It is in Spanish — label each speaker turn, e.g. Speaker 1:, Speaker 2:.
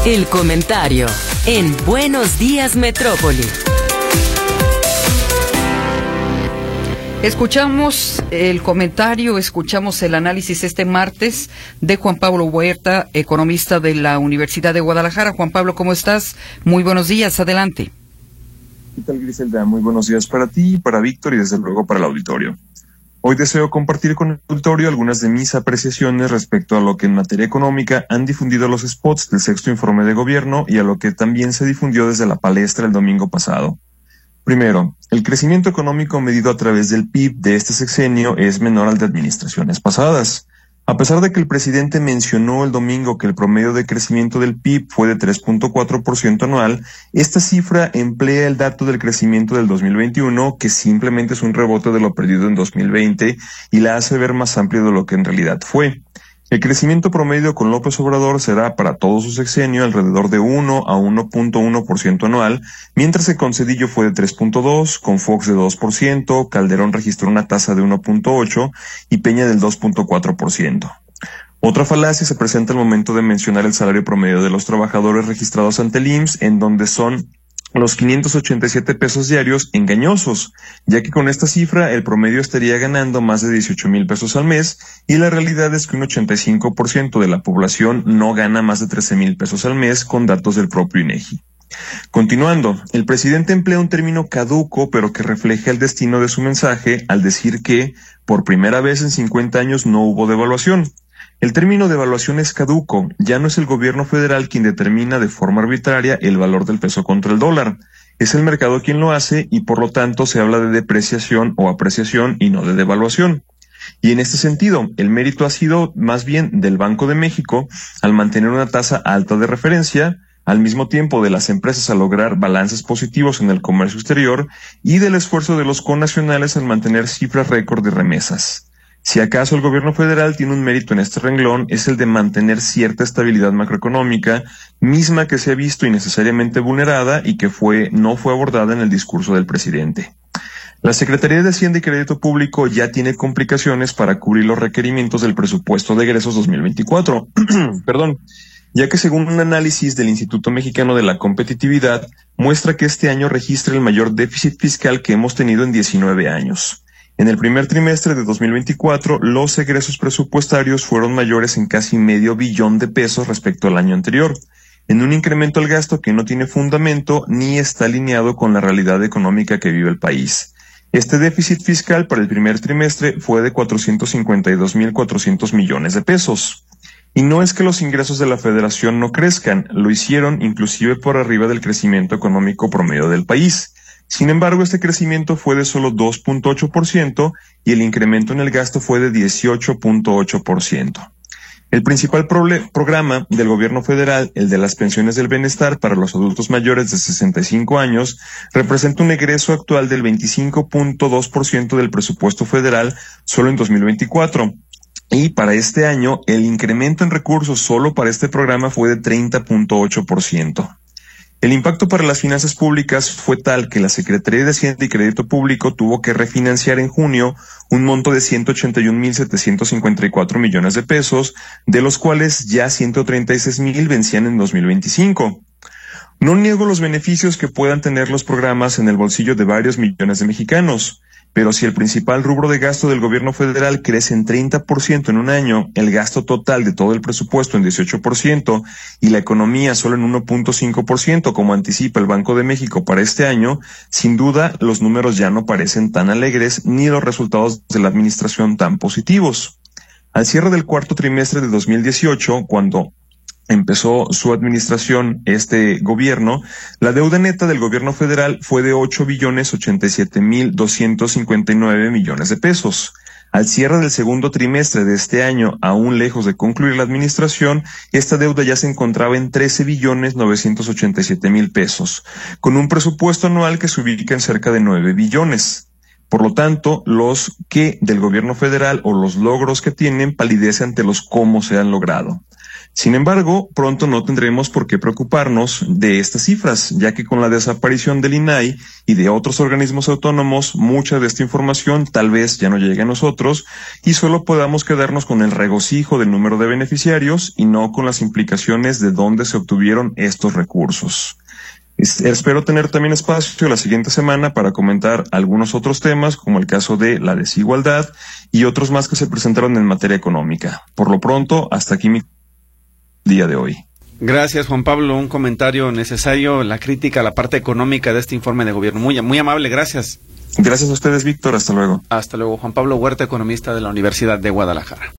Speaker 1: El comentario en Buenos Días Metrópoli.
Speaker 2: Escuchamos el comentario, escuchamos el análisis este martes de Juan Pablo Huerta, economista de la Universidad de Guadalajara. Juan Pablo, ¿cómo estás? Muy buenos días, adelante.
Speaker 3: ¿Qué tal, Griselda? Muy buenos días para ti, para Víctor y desde luego para el auditorio. Hoy deseo compartir con el auditorio algunas de mis apreciaciones respecto a lo que en materia económica han difundido los spots del sexto informe de gobierno y a lo que también se difundió desde la palestra el domingo pasado. Primero, el crecimiento económico medido a través del PIB de este sexenio es menor al de administraciones pasadas. A pesar de que el presidente mencionó el domingo que el promedio de crecimiento del PIB fue de 3.4% anual, esta cifra emplea el dato del crecimiento del 2021, que simplemente es un rebote de lo perdido en 2020, y la hace ver más amplio de lo que en realidad fue. El crecimiento promedio con López Obrador será para todo su sexenio alrededor de 1 a 1.1% anual, mientras que con Zedillo fue de 3.2%, con Fox de 2%, Calderón registró una tasa de 1.8% y Peña del 2.4%. Otra falacia se presenta al momento de mencionar el salario promedio de los trabajadores registrados ante el IMSS, en donde son los 587 pesos diarios engañosos, ya que con esta cifra el promedio estaría ganando más de 18,000 pesos al mes, y la realidad es que un 85% de la población no gana más de 13,000 pesos al mes con datos del propio INEGI. Continuando, el presidente emplea un término caduco pero que refleja el destino de su mensaje al decir que, por primera vez en 50 años no hubo devaluación. El término devaluación es caduco, ya no es el gobierno federal quien determina de forma arbitraria el valor del peso contra el dólar. Es el mercado quien lo hace y por lo tanto se habla de depreciación o apreciación y no de devaluación. Y en este sentido, el mérito ha sido más bien del Banco de México al mantener una tasa alta de referencia, al mismo tiempo de las empresas a lograr balances positivos en el comercio exterior y del esfuerzo de los connacionales al mantener cifras récord de remesas. Si acaso el gobierno federal tiene un mérito en este renglón, es el de mantener cierta estabilidad macroeconómica, misma que se ha visto innecesariamente vulnerada y que no fue abordada en el discurso del presidente. La Secretaría de Hacienda y Crédito Público ya tiene complicaciones para cubrir los requerimientos del presupuesto de egresos 2024. Ya que según un análisis del Instituto Mexicano de la Competitividad, muestra que este año registra el mayor déficit fiscal que hemos tenido en 19 años. En el primer trimestre de 2024, los egresos presupuestarios fueron mayores en casi $500 billion respecto al año anterior, en un incremento al gasto que no tiene fundamento ni está alineado con la realidad económica que vive el país. Este déficit fiscal para el primer trimestre fue de 452,400 millones de pesos. Y no es que los ingresos de la Federación no crezcan, lo hicieron inclusive por arriba del crecimiento económico promedio del país. Sin embargo, este crecimiento fue de solo 2.8% y el incremento en el gasto fue de 18.8%. El principal programa del gobierno federal, el de las pensiones del bienestar para los adultos mayores de 65 años, representa un egreso actual del 25.2% del presupuesto federal solo en 2024. Y para este año, el incremento en recursos solo para este programa fue de 30.8%. El impacto para las finanzas públicas fue tal que la Secretaría de Hacienda y Crédito Público tuvo que refinanciar en junio un monto de 181,754 millones de pesos, de los cuales ya 136,000 vencían en 2025. No niego los beneficios que puedan tener los programas en el bolsillo de varios millones de mexicanos, pero si el principal rubro de gasto del gobierno federal crece en 30% en un año, el gasto total de todo el presupuesto en 18% y la economía solo en 1.5%, como anticipa el Banco de México para este año, sin duda los números ya no parecen tan alegres ni los resultados de la administración tan positivos. Al cierre del cuarto trimestre de 2018, cuando empezó su administración este gobierno, la deuda neta del gobierno federal fue de 8,087,259 millones de pesos. Al cierre del segundo trimestre de este año, aún lejos de concluir la administración, esta deuda ya se encontraba en 13,987,000 pesos, con un presupuesto anual que se ubica en cerca de 9 billones. Por lo tanto, los que del gobierno federal o los logros que tienen palidecen ante los cómo se han logrado. Sin embargo, pronto no tendremos por qué preocuparnos de estas cifras, ya que con la desaparición del INAI y de otros organismos autónomos, mucha de esta información tal vez ya no llegue a nosotros y solo podamos quedarnos con el regocijo del número de beneficiarios y no con las implicaciones de dónde se obtuvieron estos recursos. Espero tener también espacio la siguiente semana para comentar algunos otros temas, como el caso de la desigualdad y otros más que se presentaron en materia económica. Por lo pronto, hasta aquí mi día de hoy.
Speaker 4: Gracias, Juan Pablo. Un comentario necesario, la crítica a la parte económica de este informe de gobierno. Muy amable, gracias.
Speaker 3: Gracias a ustedes, Víctor. Hasta luego.
Speaker 4: Hasta luego, Juan Pablo Huerta, economista de la Universidad de Guadalajara.